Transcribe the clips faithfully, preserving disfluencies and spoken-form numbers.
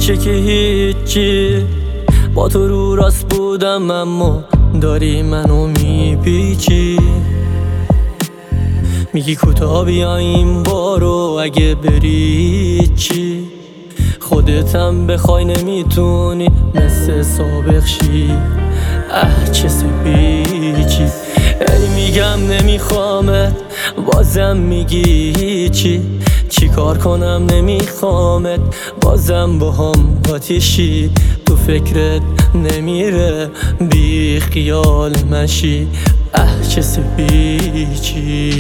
هیچی که هیچی، با تو رو راست بودم اما داری منو میپیچی. میگی کوتاه بیاییم بارو، اگه بری چی؟ خودتم بخوای نمیتونی مثل سابق شی. اه چه سپیچی، ای میگم نمیخوامت بازم میگی چی؟ چی کار کنم نمیخوامت بازم با هم آتیشی. تو فکرت نمیره بی خیال منشی. اه چه سپیچی،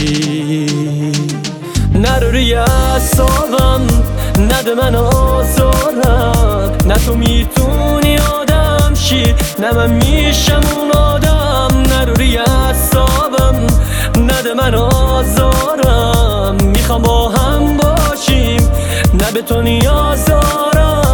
نرو روی اعصابم، نده من آزارم. نه تو میتونی آدم شی، نه من میشم اون آدم. نرو روی اعصابم، نده من آزارم. میخوام با هم باشیم، نه به تو نیاز دارم.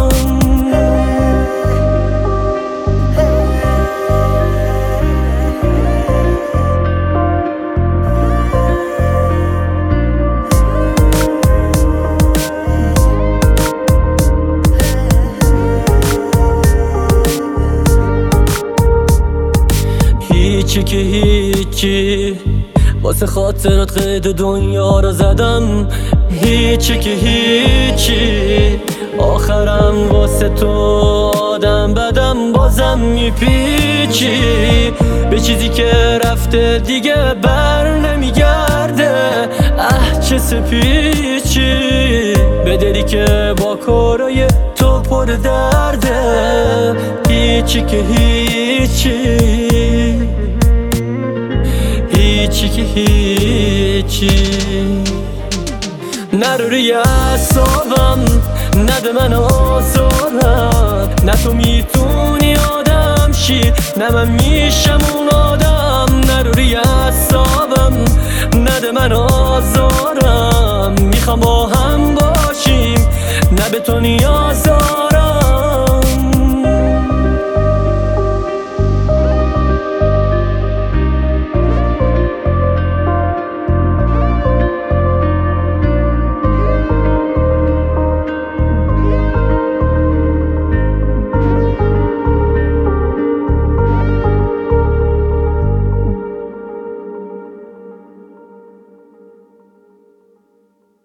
هیچی که هیچی، واسه خاطرت قید دنیا رو زدم. هیچی که هیچی، آخرم واسه تو آدم بدم بازم میپیچی. به چیزی که رفته دیگه بر نمیگرده. اه چه سپیچی، به دلی که با کارای تو پر درده. هیچی که هیچی، هیچی که هیچی، نرو روی اعصابم، نده من آزارم. نه تو میتونی آدم شی، نه من میشم اون آدم. نرو روی اعصابم، نده من آزارم. میخوام با هم باشیم، نه به تو نیاز دارم.